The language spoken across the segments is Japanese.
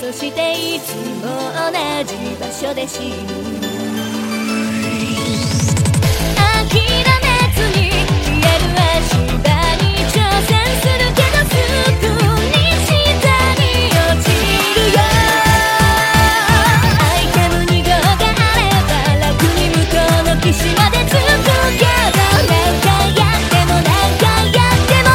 そしていつも同じ場所で死ぬ。諦めずに消える足場に挑戦するけどすぐに下に落ちるよ。アイテム2号があれば楽に向こうの岸まで着くけど、何回やっても何回やっても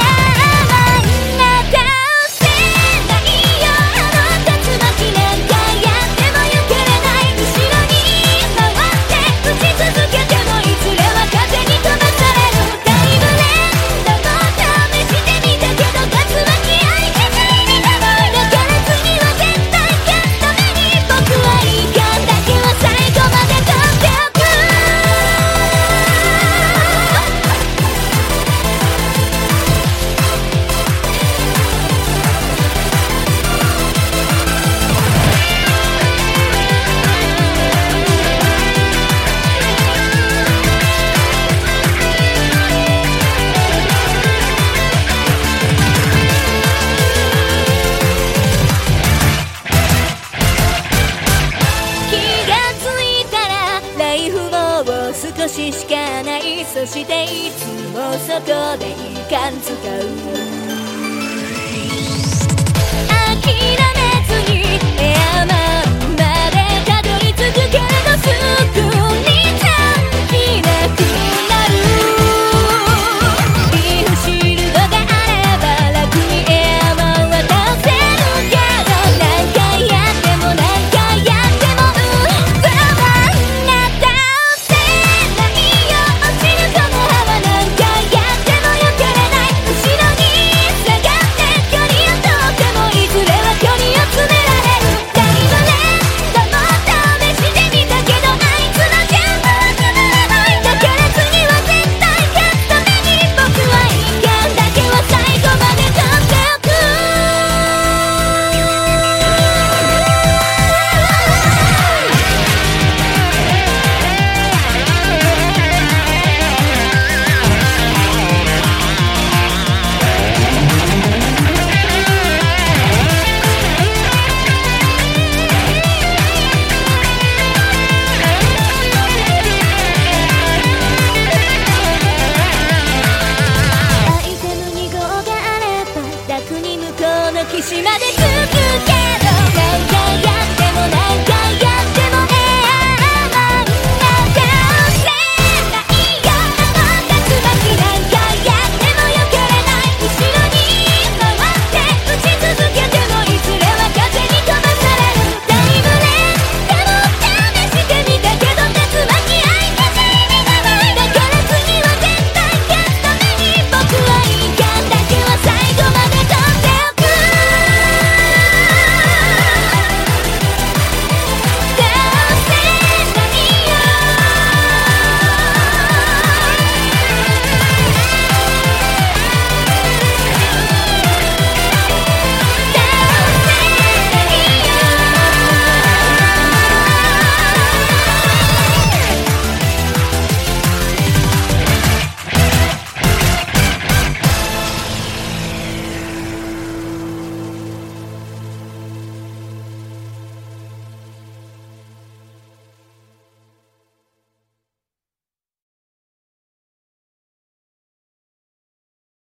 なたせないよ。あの竜巻何回やっても避けれない。後ろに回って打ち続けてもいずれは風に飛ばされる。タイムレンドも試してみたけど竜巻愛気づいにたまい。だから次は絶対勝つために僕はいいかだけは最後まで取っておく。気がついたらライフもう少ししかない。そしていつもそこでいい感使う。諦めずにエアマンまでたどり着くけれどすぐに短気なくなる。リーフシールドがあれば楽にエアマンは倒せるけど、何回やっても何回やってもなたせないよ。落ちるこの葉は何回やっても避けれない。後ろに下がって距離を取ってもいずれは距離を詰められる。タイムレンドも試してみたけどあいつのジャンプはつまらない。だから次は絶対勝つために僕はいいかだけは最後まで取っておく。アイテム2号があれば楽に向こうの岸まで着く